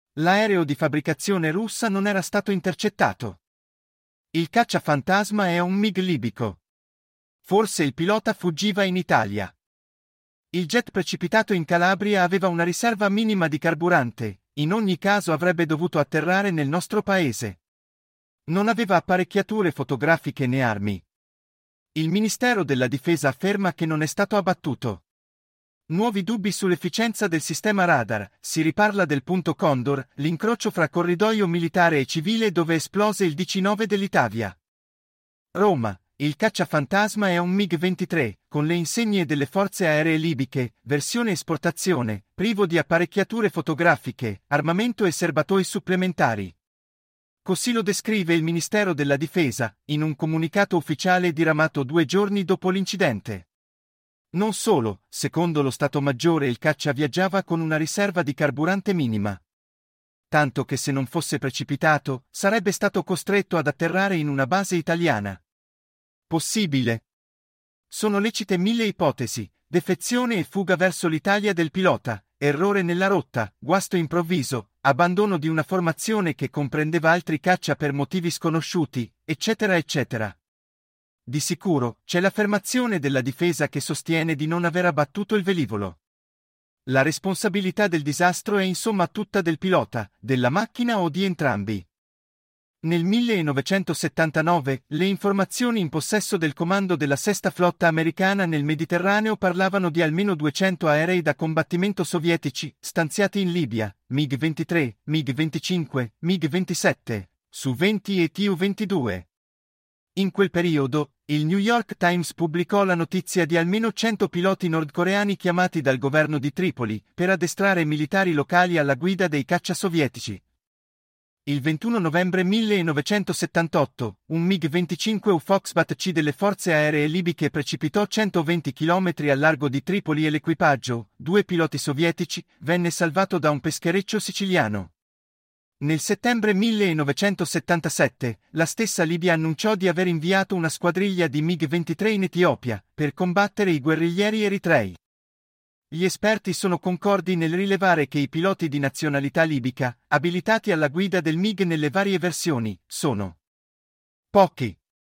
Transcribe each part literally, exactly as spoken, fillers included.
L'aereo di fabbricazione russa non era stato intercettato. Il cacciafantasma è un MiG libico. Forse il pilota fuggiva in Italia. Il jet precipitato in Calabria aveva una riserva minima di carburante, in ogni caso avrebbe dovuto atterrare nel nostro paese. Non aveva apparecchiature fotografiche né armi. Il Ministero della Difesa afferma che non è stato abbattuto. Nuovi dubbi sull'efficienza del sistema radar, si riparla del punto Condor, l'incrocio fra corridoio militare e civile dove esplose il diciannove dell'Italia. Roma, il cacciafantasma è un MiG ventitré, con le insegne delle forze aeree libiche, versione esportazione, privo di apparecchiature fotografiche, armamento e serbatoi supplementari. Così lo descrive il Ministero della Difesa, in un comunicato ufficiale diramato due giorni dopo l'incidente. Non solo, secondo lo Stato Maggiore il caccia viaggiava con una riserva di carburante minima. Tanto che se non fosse precipitato, sarebbe stato costretto ad atterrare in una base italiana. Possibile? Sono lecite mille ipotesi: defezione e fuga verso l'Italia del pilota, errore nella rotta, guasto improvviso, abbandono di una formazione che comprendeva altri caccia per motivi sconosciuti, eccetera eccetera. Di sicuro, c'è l'affermazione della difesa che sostiene di non aver abbattuto il velivolo. La responsabilità del disastro è insomma tutta del pilota, della macchina o di entrambi. Nel millenovecentosettantanove, le informazioni in possesso del comando della Sesta Flotta americana nel Mediterraneo parlavano di almeno duecento aerei da combattimento sovietici, stanziati in Libia, MiG ventitré, MiG venticinque, MiG ventisette, Su venti e Tu ventidue. In quel periodo, il New York Times pubblicò la notizia di almeno cento piloti nordcoreani chiamati dal governo di Tripoli per addestrare militari locali alla guida dei caccia sovietici. Il ventuno novembre millenovecentosettantotto, un MiG venticinque U Foxbat C delle forze aeree libiche precipitò centoventi chilometri al largo di Tripoli e l'equipaggio, due piloti sovietici, venne salvato da un peschereccio siciliano. Nel settembre millenovecentosettantasette, la stessa Libia annunciò di aver inviato una squadriglia di MiG ventitré in Etiopia, per combattere i guerriglieri eritrei. Gli esperti sono concordi nel rilevare che i piloti di nazionalità libica, abilitati alla guida del MiG nelle varie versioni, sono pochi.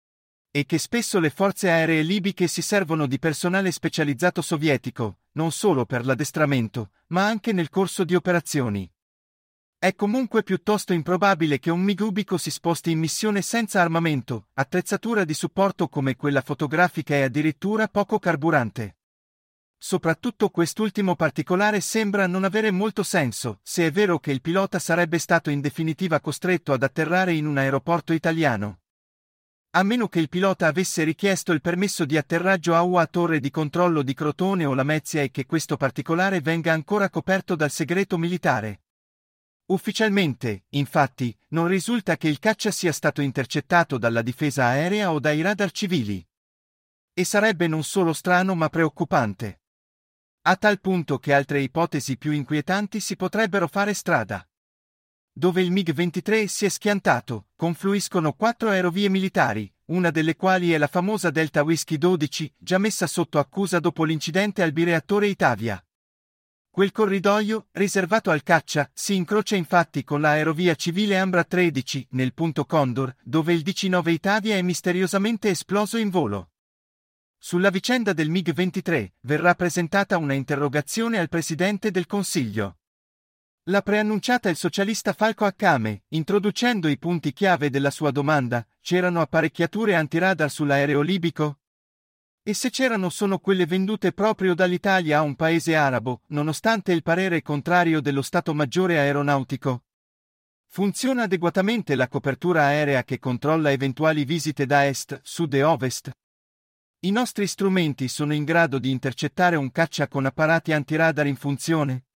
E che spesso le forze aeree libiche si servono di personale specializzato sovietico, non solo per l'addestramento, ma anche nel corso di operazioni. È comunque piuttosto improbabile che un MiG libico si sposti in missione senza armamento, attrezzatura di supporto come quella fotografica e addirittura poco carburante. Soprattutto quest'ultimo particolare sembra non avere molto senso, se è vero che il pilota sarebbe stato in definitiva costretto ad atterrare in un aeroporto italiano. A meno che il pilota avesse richiesto il permesso di atterraggio a U A Torre di controllo di Crotone o Lamezia e che questo particolare venga ancora coperto dal segreto militare. Ufficialmente, infatti, non risulta che il caccia sia stato intercettato dalla difesa aerea o dai radar civili. E sarebbe non solo strano ma preoccupante. A tal punto che altre ipotesi più inquietanti si potrebbero fare strada. Dove il MiG ventitré si è schiantato, confluiscono quattro aerovie militari, una delle quali è la famosa Delta Whisky dodici, già messa sotto accusa dopo l'incidente al bireattore Itavia. Quel corridoio, riservato al caccia, si incrocia infatti con l'aerovia civile Ambra tredici, nel punto Condor, dove il diciannove Itavia è misteriosamente esploso in volo. Sulla vicenda del MiG ventitré, verrà presentata una interrogazione al Presidente del Consiglio. L'ha preannunciata il socialista Falco Accame, introducendo i punti chiave della sua domanda: c'erano apparecchiature antiradar sull'aereo libico? E se c'erano sono quelle vendute proprio dall'Italia a un paese arabo, nonostante il parere contrario dello Stato Maggiore Aeronautico? Funziona adeguatamente la copertura aerea che controlla eventuali visite da est, sud e ovest? I nostri strumenti sono in grado di intercettare un caccia con apparati antiradar in funzione?